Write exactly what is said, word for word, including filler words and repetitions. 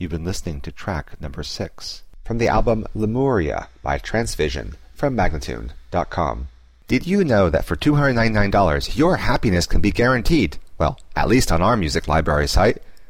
You've been listening to track number six from the album Lemuria by Transvision from Magnatune dot com. Did you know that for two hundred ninety-nine dollars your happiness can be guaranteed? Well, at least on our music library site.